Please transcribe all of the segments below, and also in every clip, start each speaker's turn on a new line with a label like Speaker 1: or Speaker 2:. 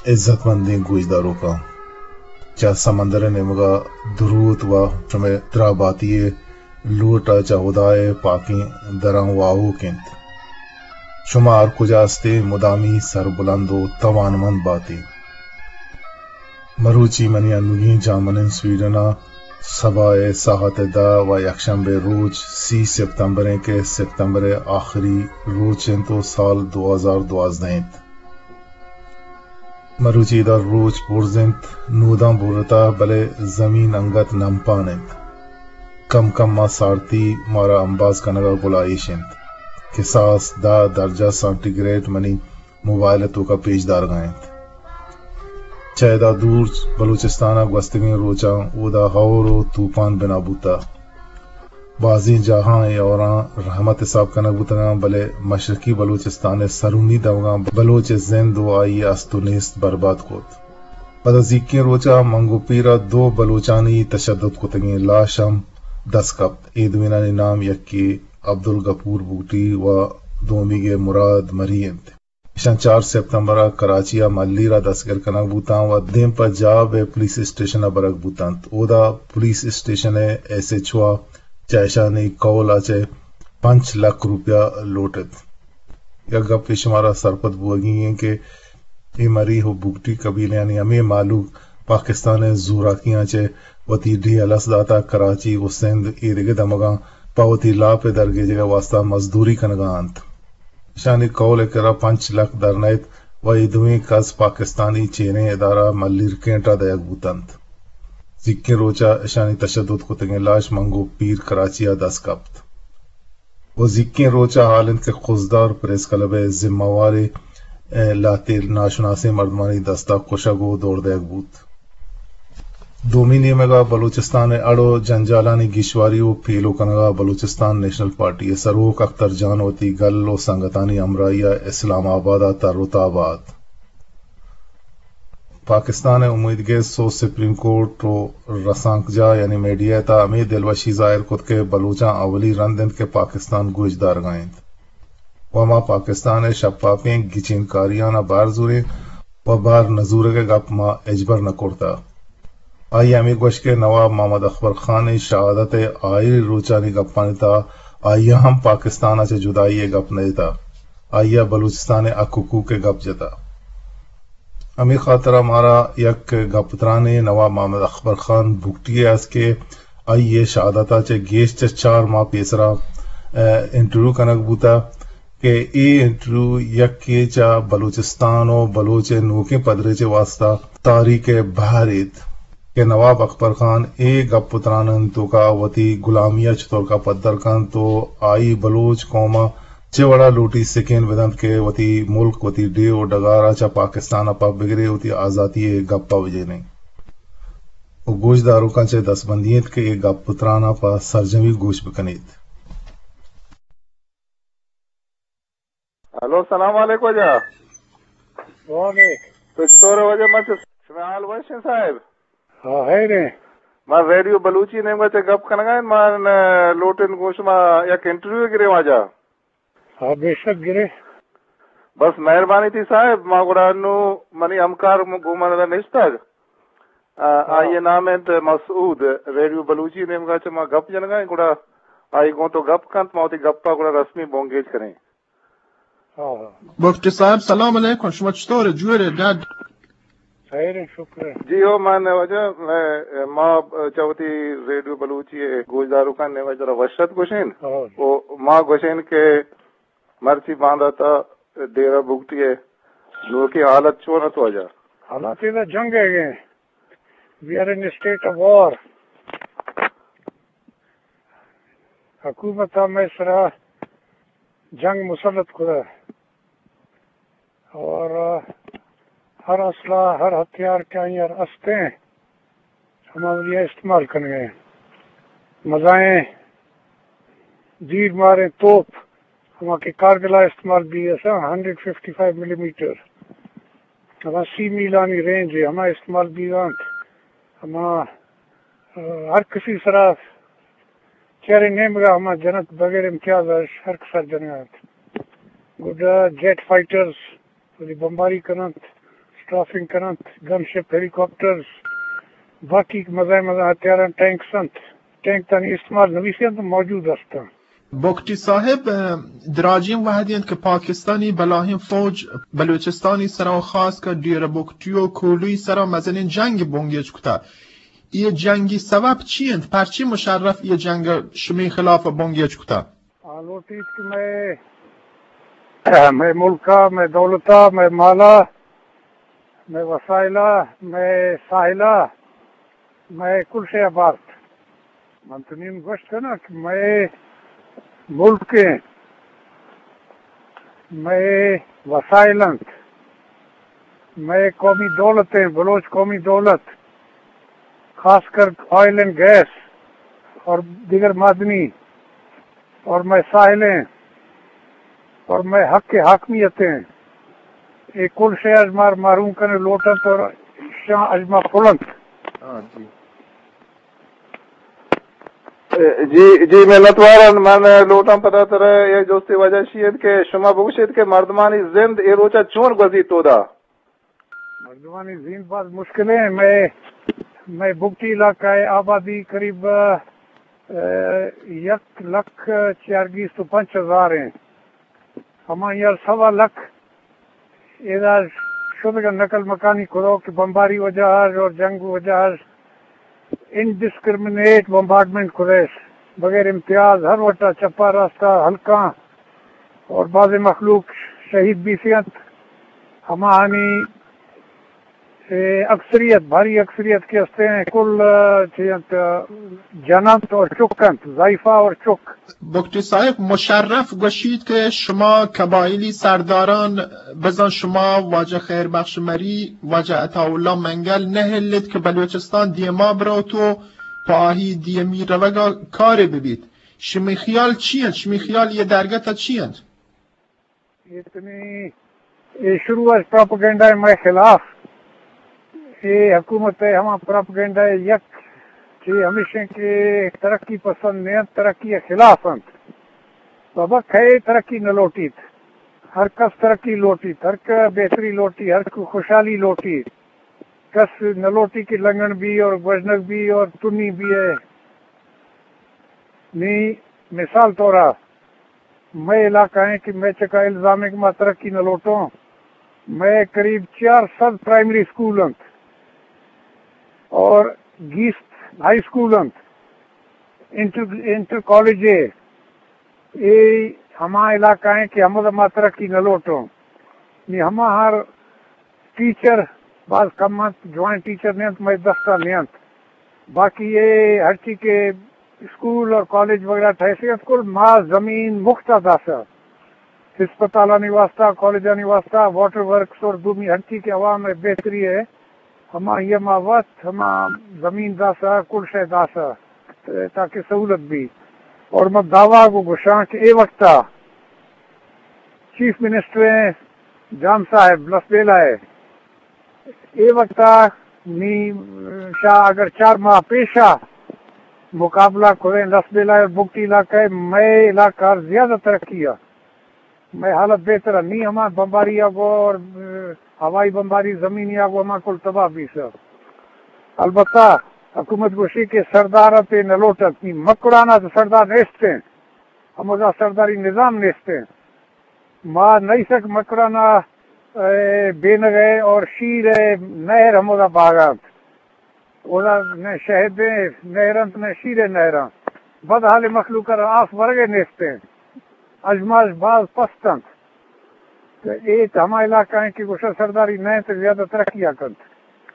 Speaker 1: عزت مندی گوجداروں کا چا سمندر نمگا درود و چمے دراباتی لوٹا چاودائے پاکی دران واہو کنت شمار کجاستے مدامی سر بلند و توانمند باتی مروچی منی انگی جامنن سویڈنا سبائے ساحت دا و یکشنبے روز 30 ستمبر کے ستمبر آخری روز تو سال 2012 مروچی در روز پرزنت نودان بورتا بلے زمین انگت نمپانت کم کم ما سارتی مارا انباز کنگا گلائیشند کہ ساس دا درجہ سانٹی گریڈ منی موبائل تو کا پیش دار گائند چیدہ دور بلوچستانہ گوستگین روچا او دا غور و طوفان بنا بوتا بازی جہاں اوراں رحمت صاحب کنگ بوتگاں بلے مشرقی بلوچستان سرونی دوگاں بلوچ زند و آئی استونیست برباد کوت پدا زیکی روچا منگو پیرا 2 بلوچانی تشدد کتگین لاشم 10 کپ ایدوینانی نام یکی عبدالغفور بوٹی و دومیگے مراد مرینت شن 4 ستمبر کراچیا ملیرا دستگیر کنگ بوتاں و دیم پر جاب پولیس اسٹیشن برک بوتاں او دا پولیس اسٹیشن ایسے چھوا چیشانی کولا چے 5 لاکھ روپیہ لوٹت یا گپ شمارا سرپت بوگی ہیں کہ ای مری ہو بگٹی قبیل یعنی ہمیں معلوم پاکستان زوراکیاں چے وتی ڈی الس داتا کراچی و سندھ ای دگے دمگاں پاوتی لا پہ درگے جگہ واسطہ مزدوری کنگاں انت شانی کول کرا 5 لاکھ درنیت و ایدویں کس پاکستانی چینے ادارہ ملیر کینٹا دیگ بوتند زکی روچا شانی تشدد کتگیں لاش منگو پیر کراچیا 10 کپت و زکی روچا حالند کے خزدار پریس کلب ذمہ واری لاتے ناشناسی مردمانی دستا کشگو دور دیگ بوت دومینی مگا بلوچستان اڑو جنجالانی گیشواری و پیلو کنگا بلوچستان نیشنل پارٹی سروک اختر جانوتی گل و سنگتانی امرائیہ اسلام آباد تروت آباد پاکستان امیدگے سو سپریم کورٹ و رسانک جا یعنی میڈیا تا امید دلوشی ظاہر کت کے بلوچاں اولی رندند کے پاکستان گوجدار گائند وما پاکستان شفافیں گچین کاریانا بار زوریں و بار نزور کے گپ ما اجبر نہ کرتا آئی امی گوش کے نواب محمد اکبر خان شہادت آئی روچانی گپانی تا آئیا ہم پاکستان سے جدائی گپ نہیں تا آئیا بلوچستان اکوکو کے گپ جتا امی خاطرہ مارا یک گپترانے نواب محمد اکبر خان بھگٹی اس کے آئیے شہادتا چے گیش چے 4 ماہ پیسرا انٹرویو کنک بوتا کہ ای انٹرویو یک کے چا بلوچستان و بلوچ نوکے پدرے چے واسطہ تاریخ بحریت کہ نواب اکبر خان اے گپ پترانن تو کا وتی غلامیہ چطور کا پدر کن تو آئی بلوچ قوما چوڑا لوٹی سکین ودند کے وتی ملک وتی ڈے و ڈگارا چا پاکستان اپا بگرے وتی آزادی گپا وجے نہیں وہ گوش دارو کا چے 10 بندیت کے ایک گپ پترانا پا سرجمی گوش بکنیت
Speaker 2: ہلو السلام علیکم جا تو چطور وجہ مچ سمیال ویشن صاحب
Speaker 3: ہاں ہے نے
Speaker 2: ما ریڈیو بلوچی نے مچ گپ کنگا مان لوٹن گوش ما یک انٹرویو گرے واجا
Speaker 3: ہاں بے شک گرے
Speaker 2: بس مہربانی تھی صاحب ما گڑانو منی امکار گومن نشتگ آئیے نام ہے مسعود ریڈیو بلوچی نے مگا چما گپ جنگا گڑا آئی گو تو گپ کنت موتی گپا گڑا رسمی بونگیج کریں
Speaker 4: مفتی صاحب سلام علیکم شما چطور جوره داد
Speaker 3: خیر شکر
Speaker 2: جی ہو مان وجہ ما چوتی ریڈیو بلوچی گوجدارو کا نے وجہ وشت گوشین او ما گوشین کے مرچی باندھا تا ڈیرا بھگتی ہے جو کی حالت چونت وجہ
Speaker 3: حالات ادھر جنگ ہے گئے we are in state of war حکومت میں سرا جنگ مسلط خدا اور ہر اسلحہ ہر ہتھیار کے یار استے ہیں ہمارے استعمال کرنے گئے مزائیں دیر مارے توپ ہمارے کارگلہ استعمال بھی ہے 155 ملی میٹر ہمارا 80 میلانی رینج ہے ہمارا استعمال بھی ہمارا ہر کسی طرح چہرے نیم گا ہمارا جنت بغیر امتیاز ہر کسر جنگات گڈ جیٹ فائٹرز بمباری کرنت क्रॉसिंग करंत गनशिप हेलीकॉप्टर्स बाकी मजा हथियार टैंक संत टैंक तन इस्तेमाल नवीसियत मौजूद हस्ता
Speaker 4: بوکٹی صاحب دراجیم وحدین که پاکستانی بلاهیم فوج بلوچستانی سرا و خاص که دیر بوکتیو کولوی سرا مزنین جنگ بونگیج کتا یہ جنگی سبب چی انت؟ پرچی مشرف یہ جنگ شمی خلاف بونگیج کتا؟
Speaker 3: آلوٹیت کہ میں ملکا میں دولتا میں مالا میں وسائلہ میں ساحلہ میں کل شے عبارت منتنین گوشت کرنا کہ میں ملک کے میں وسائلنت میں قومی دولتیں بلوچ قومی دولت خاص کر آئل اینڈ گیس اور دیگر معدنی اور میں ساحلیں اور میں حق کے حاکمیتیں ایک کل شے اجمار معروم کرنے لوٹت اور شاہ اجمہ پلنت
Speaker 2: جی میں لطوارن من لوٹم پتہ تر یہ جوستی وجہ شید کہ شما بگوشید کہ مردمانی زند ای روچا چون گزی تو دا
Speaker 3: مردمانی زند بات مشکلیں میں بگٹی علاقہ آبادی قریب 1,40,000 ہیں ہمارے یار 1.25 لاکھ ادھر شدہ نقل مکانی کرو کہ بمباری وجہ اور جنگ وجہ انڈسکرمنیٹ بمبارڈمنٹ کریش بغیر امتیاز ہر وٹا چپا راستہ ہلکا اور بعض مخلوق شہید بھی سیت ہمانی اکثریت بھاری اکثریت کے ہستے ہیں کل جنت اور چکنت ضعیفہ اور چک
Speaker 4: بوکٹی صاحب مشرف گوشید که شما قبایلی سرداران بزن شما واجه خیر بخش مری واجه عطاالله منگل نهلید که بلوچستان دیما براتو پاهی دیمی روگا کاری ببید شمی خیال چیند؟ شمی خیال یہ درگتا چیند؟
Speaker 3: اتنی شروع از پراپگنڈا میں خلاف یہ حکومت ہے ہمارا پراپگنڈا یک کہ ہمیشہ کے ترقی پسند نیت ترقی کے خلاف انت بابا کھے ترقی نہ لوٹیت ہر کس ترقی لوٹیت ہر کا بہتری لوٹی ہر کو خوشحالی لوٹی کس نہ لوٹی کی لنگن بھی اور وجنک بھی اور تنی بھی ہے نی مثال طورا میں علاقہ ہے کہ میں چکا الزام ہے کہ میں ترقی نہ لوٹوں میں قریب 400 پرائمری اسکول انت اور 20 ہائی اسکول انٹر کالج یہ ہمارا علاقہ ہے کہ ہم ترقی نہ لوٹوں ہم ہر ٹیچر بعض کمت جوائنٹ ٹیچر نیت میں دفتہ نیت باقی یہ ہر چیز کے اسکول اور کالج وغیرہ حیثیت کل ماں زمین مختلف آسا ہسپتالانی واسطہ کالجانی واسطہ واٹر ورکس اور دومی ہر چیز کے عوام میں بہتری ہے ہما یہ ماوت ہما زمین داسا کل شے داسا تاکہ سہولت بھی اور میں دعویٰ کو گشاں کہ اے وقتا چیف منسٹر ہیں جام صاحب لسبیلا ہے اے وقتا نی شاہ اگر 4 ماہ پیشہ مقابلہ کریں لسبیلا اور بگٹی علاقہ میں علاقہ زیادہ ترقی ہے میں حالت بہتر ہے نہیں ہمارا بمباری آگو اور ہوائی بمباری زمینی آگو ہمارا کل تباہ بھی سر البتہ حکومت گوشی کے سردار پہ نہ لوٹت نہیں مکڑانا تو سردار نیستے ہیں ہم سرداری نظام نیستے ہیں ماں نہیں سک مکڑانا بے نگے اور شیر نہر ہم باغات نہ شہد نہرنت نہ شیر نہراں بد حال مخلوق آف ورگے نیستے ہیں اجماش باز پستند تو ایک ہمارا علاقہ ہے کہ گوشہ سرداری نہیں تو زیادہ ترقیہ کرتے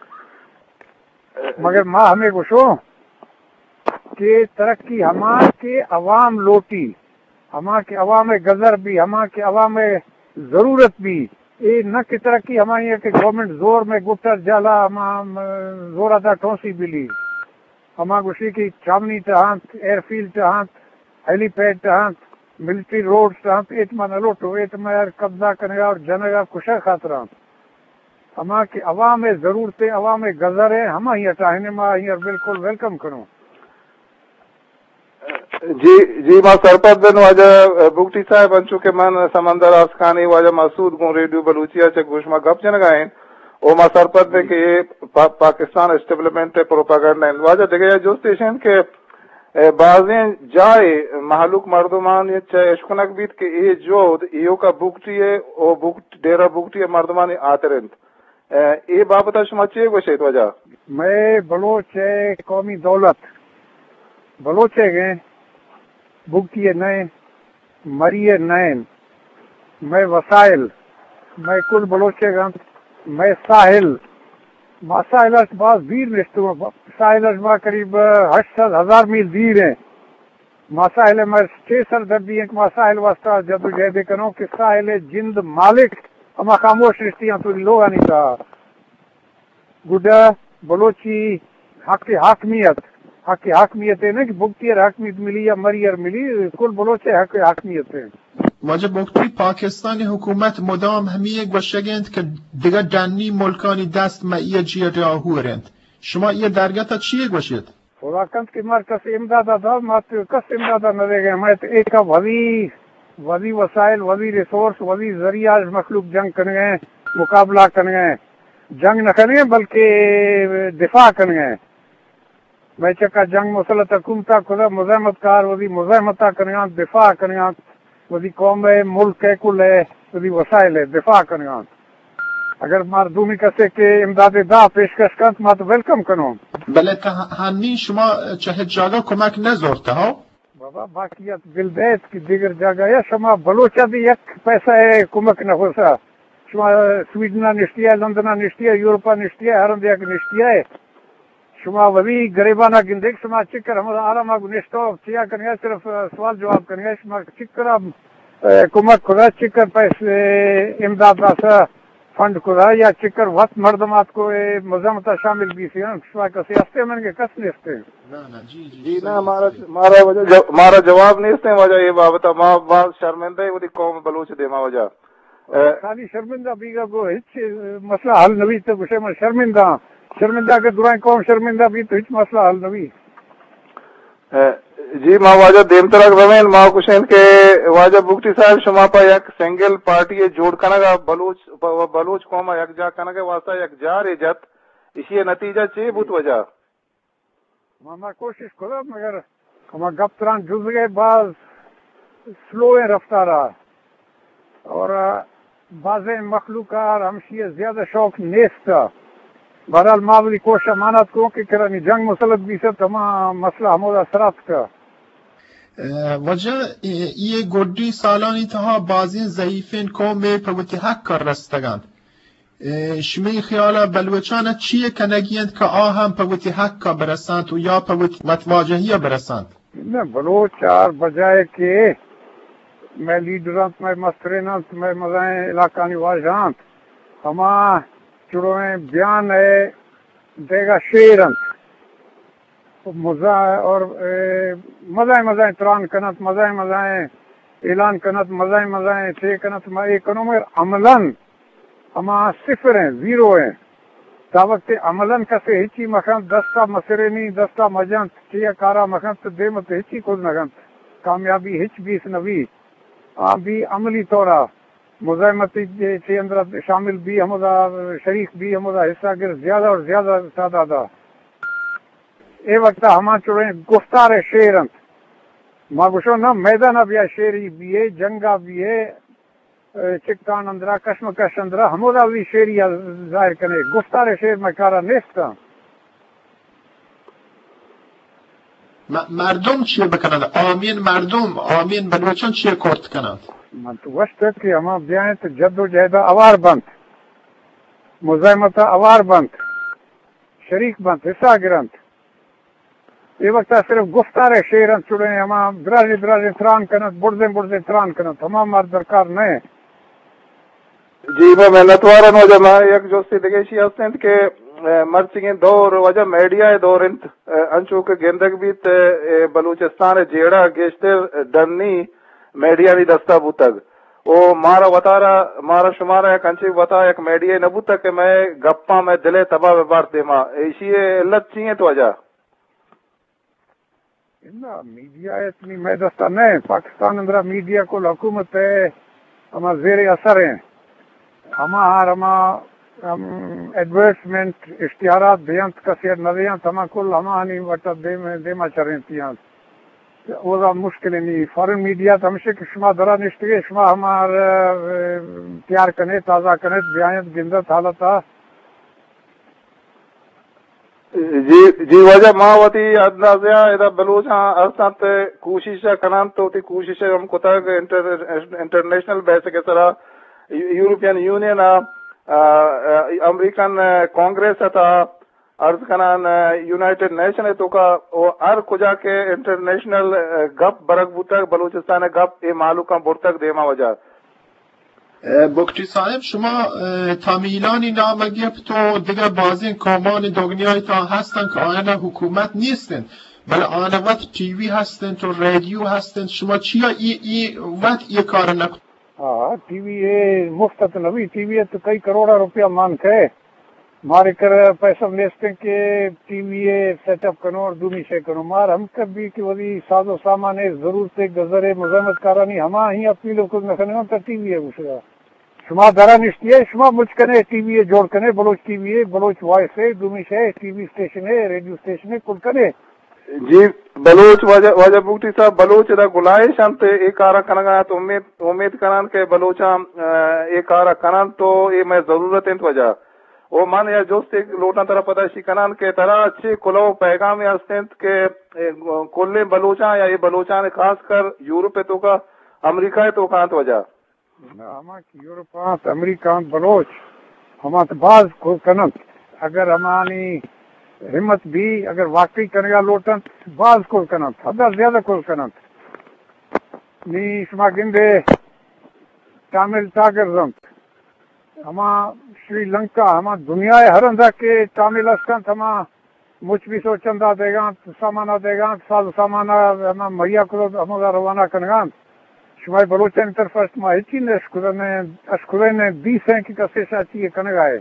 Speaker 3: مگر ماں ہمیں گوشو کہ ترقی ہمارے کے عوام لوٹی ہمارے کے عوام گزر بھی ہمارے کے عوام ضرورت بھی یہ نہ کہ ترقی ہماری ہے کہ گورنمنٹ زور میں گٹر جالا زور ادا ٹھونسی بلی ہمارا گوشی کی چامنی ٹہانت ایئر فیلڈ ٹہانت ہیلی پیڈ ٹہانت ملٹری روڈ ٹہانت ایتما نہ لوٹو ایتما قبضہ کرنے گا اور جنے گا خوشہ خاطران ہمارا کہ عوام ضرورتیں عوام گزر ہے ہم ہی اٹھانے میں ہی بالکل ویلکم کروں
Speaker 2: جی ماں سرپت بن واجہ بگٹی صاحب انچو کے من سمندر آسکانی واجہ مسعود گون ریڈیو بلوچیا چک گوشما گپ جن گائیں او ما سرپد دے کہ پاکستان اسٹیبلمنٹ پروپاگنڈا واجہ دیگه جو اسٹیشن کہ بعضیں جائے محلوق مردمان اشکنک بیت کہ یہ جو ایو کا بکتی ہے او بکت ڈیرا بکتی ہے مردمان آترند یہ بابتا شما چیئے گوشید وجہ
Speaker 3: میں بلوچ قومی دولت بلوچ گئے بکتی نئے مریے نئے میں وسائل میں کل بلوچ گا میں ساحل مسائل بعض دیر رشتوں ساحل ما قریب 800,000 میل دیر ہیں مسائل میں 6 دردی ایک مسائل واسطہ جدوجہد کروں کہ ساحل جند مالک اما خاموش رشتیاں تو لوگ نہیں تھا گڈا بلوچی حق حاکمیت ہے نا کہ بگتی حاکمیت ملی یا مریئر ملی کل بلوچ حق حاکمیت ہے
Speaker 4: واجب وقتی پاکستانی حکومت مدام همی یک باشگند که دیگه جنی ملکانی دست معیه جیه راهورند شما یه درگاه چیه گوشید؟
Speaker 3: خداکند که مار کس امدادا دا ما تو کس امدادا ندے میں تو ایک وزی وسائل وزی ریسورس وزی ذریعہ مخلوق جنگ کرنے گئے مقابلہ کرنے گئے جنگ نہ کرنے بلکہ دفاع کرنے گئے میں چکا جنگ مسلط حکومتہ خدا مزاحمت کار وزی مزاحمتہ کرنے گا دفاع کرنے گا وزی قوم ہے ملک ہے کل ہے وزی وسائل ہے دفاع کرنے گا اگر مردمی کسے کے امداد دا پیشکش کرد ما تو ویلکم کنم
Speaker 4: بله هنی شما چه جاگا کمک نزورته ها؟
Speaker 3: بابا باقیت بلدیت کی دیگر جاگا یا شما بلوچا دی یک پیسہ ہے کمک نخوصا شما سویڈنا نشتی ہے لندنا نشتی ہے یورپا نشتی ہے ہرم دیکھ نشتی ہے شما وزی گریبانا گندگ شما چکر ہم آرام آگو نشتو چیا کرنگا صرف سوال جواب کرنگا شما چکر کمک خدا چکر پیسے امداد راسا فنڈ خدا یا چکر وقت مردمات کو مزمتا شامل بھی سی شما کسی ہستے من کے کس نستے
Speaker 2: جی نا ہمارا جواب نہیں اس وجہ یہ بابتا ما شرمندہ ہے وہ قوم بلوچ دے ما وجہ
Speaker 3: خالی شرمندہ بیگا کو ہچ مسئلہ حل نوی تو گوشے میں شرمندہ کے دوران قوم شرمندہ بھی تو ہچ مسئلہ حل نوی
Speaker 2: جی ما واجہ دیم ترک زمین ما کشین کے واجہ بکتی صاحب شما پا یک سنگل پارٹی جوڑ کنگا بلوچ قوم یک جا کنگا واسطہ یک جا ریجت اسی نتیجہ چی بوت وجہ
Speaker 3: ما کوشش کرو مگر ہما گپ تران جز گئے بعض سلو رفتارا اور بعض مخلوقات ہمشی زیادہ شوق نیستا بہرحال معاملی کوشش امانت کو کہ کرانی جنگ مسلط بھی سے تمام مسئلہ ہمارا اثرات کا
Speaker 4: وجہ یہ گوڑی سالانی تها بعضی ضعیفین قوم پوتی حق کر رستگان شمی خیالا بلوچانا چیه کنگیند که آهم پوتی حق کا برسند و یا پوتی متواجهی برسند
Speaker 3: نه بلوچار بجائے کہ میں لیڈرانت میں مسترینانت میں مزائیں علاقانی واجہانت ہما چرویں بیان ہے دے گا شیرنت اور مزائیں تران کنت مزائیں اعلان کنت مزائیں تھے کنت اکنومر عملاً ہما صفر ہیں زیرو ہیں تا وقت عملاً کسے ہچی مخانت دستا مسرینی دستا مجانت چیا کارا مخانت دیمت ہچی کل نگانت کامیابی ہچ بیس نبی بھی عملی طورا مزاحمتی کے اندر شامل بھی ہمارا شریک بھی ہمارا حصہ گر زیادہ اور زیادہ تعداد اے وقت ہما چڑے گفتار شیرنت ما گوشو نا میدان بھی شیری بھی ہے جنگا بھی ہے چکان اندرا کشمکش اندرا ہمارا بھی شیری ظاہر کرنے گفتار شیر میں کارا نیستا
Speaker 4: مردم چیه بکنند آمین مردم آمین بلوچان چیه کرد کنند
Speaker 3: من تو وقت کہ ہما بیانت جد و جہد اوار بند مزاحمت اوار بند شریک بند حصہ گرند یہ وقت صرف گفتار شیرن چڑے ہما درازی تران کنند بڑزے تران کنند ہما مار درکار نہیں
Speaker 2: جی میں محنت وارن ہو جا میں یک جو سی دگیشی ہستند کہ مرچنگ دور وجہ میڈیا دور انت انچو کے گندگ بیت بلوچستان جیڑا گیشتے ڈنی میڈیا نہیں دستا بوتگ او مارا وطارا مارا شمارا ایک انچی وطا ایک میڈیا نبوتا کہ میں گپا میں دلے تباہ بارت دیما اسی علت چیئے تو وجہ
Speaker 3: میڈیا اتنی میں دستا نہیں پاکستان اندرا میڈیا کو حکومت ہے ہما زیر اثر ہیں ہما ایڈورٹسمنٹ اشتہارات دیانت کثیر نظریات ہما کل ہما ہنی وٹا دیما چرین تیان اوزا مشکل نہیں فارن میڈیا ہمیشہ کہ شما درا نشتگے شما ہمار تیار کنے تازہ کنے بیانت گندت حالتا
Speaker 2: جی وجہ ماں وتی ادنازیا ادا بلوچاں ارسانت کوشش کنان تو تی کوشش ہم کوتا انٹرنیشنل بیس کے طرح یورپین یونین امریکن کانگریس تھا عرض کنان یونائٹڈ نیشن تو کا ہر کجا کے انٹرنیشنل گپ برق بوتک بلوچستان گپ اے معلوم برتک دیما وجہ
Speaker 4: بکتی صاحب شما تامیلانی نام گرفت و دیگه بعضی کامان دنیای تا هستن که آنها حکومت نیستن بل آنها وقت تیوی هستن تو رادیو هستن شما چیا وقت یہ کار نکن؟
Speaker 3: ہاں ٹی وی ہے مفت نبی ٹی وی ہے تو کئی کروڑا روپیہ مانگ ہے مارے کر پیسہ لیستے کہ ٹی وی ہے سیٹ اپ کرو اور دومی سے کرو مار ہم کبھی کہ وہی ساز و سامان ہے ضرورت گزر ہے مذمت کارانی ہما ہی اپنی لوگ کو نکھنے تو ٹی وی ہے اسے شما درا نشتی ہے شما مجھ کنے ٹی وی ہے جوڑ کنے بلوچ ٹی وی ہے بلوچ وائس ہے دومی سے ٹی وی اسٹیشن ہے ریڈیو اسٹیشن ہے کل کنے
Speaker 2: جی بلوچ وجہ بوٹی صاحب بلوچ دا گلائش انت ایک آرہ کنگا تو امید کنان کے بلوچاں ایک آرہ کنان تو یہ میں ضرورت انت وجہ وہ من یا جوست ایک لوٹنا طرح پتہ شی کنان کے طرح اچھے کلو پیغام یا استنت کے کل بلوچاں یا یہ بلوچاں نے خاص کر یورپ تو کا امریکہ تو کا انت وجہ
Speaker 3: ہما یورپانت امریکانت بلوچ ہما بعض کو کنت اگر ہمانی ہمت بھی اگر واقعی کرنے لوٹن بعض کو کنت حد زیادہ کو کنت نی شما گندے تامل ٹاگر زنت ہما شری لنکا ہما دنیا ہر اندہ کے تامل اسکنت ہما مجھ بھی سوچندہ دے گا سامانہ دے گا ساز سامانہ ہما مہیا کرو ہما روانہ کنگان شمائی بلوچان طرف ما ہیچی نے اشکرین 20 ہیں کی کسی شاچی یہ کنگا ہے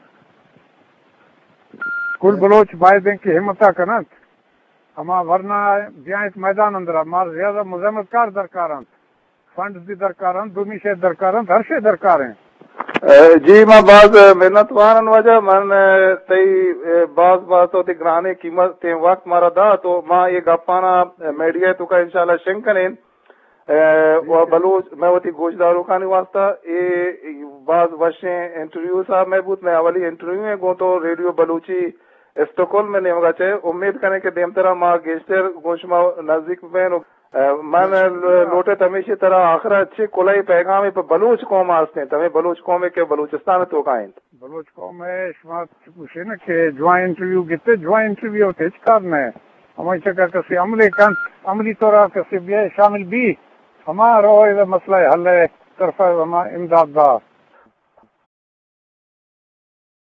Speaker 3: کل بلوچ بائی دیں کی ہمتا کنت ہما ورنہ بیائیت میدان اندرہ مار زیادہ مزمت کار درکاران فنڈز بھی درکاران دومی شے درکاران ہر شے درکار ہیں
Speaker 2: جی ماں بعض محنت وارن وجہ من تی بعض تو تی گرانے قیمت تی وقت مارا دا تو ماں یہ گپانا میڈیا تو کا انشاءاللہ شنکنین و بلوچ میں وتی گوشداروں کا نہیں واسطہ یہ بعض وشیں انٹرویو صاحب محبوب میں اولی انٹرویو ہیں گو تو ریڈیو بلوچی اسٹوکول میں نہیں ہوگا چاہے امید کریں کہ دیم طرح ماں گیشتر گوشما نزدیک میں من لوٹے تمیشی طرح آخر اچھے کلائی پیغامی پر بلوچ قوم آستے ہیں تمہیں بلوچ قوم ہے کہ بلوچستان تو کائیں
Speaker 3: بلوچ قوم ہے شما پوچھے نا کہ جوائن انٹرویو گتے جوائن انٹرویو ہوتے اچھ کرنا ہے ہمیں چکا کسی عملی طورا کسی بھی شامل بھی ہمارا مسئلہ حل ہے طرف ہما امداد دا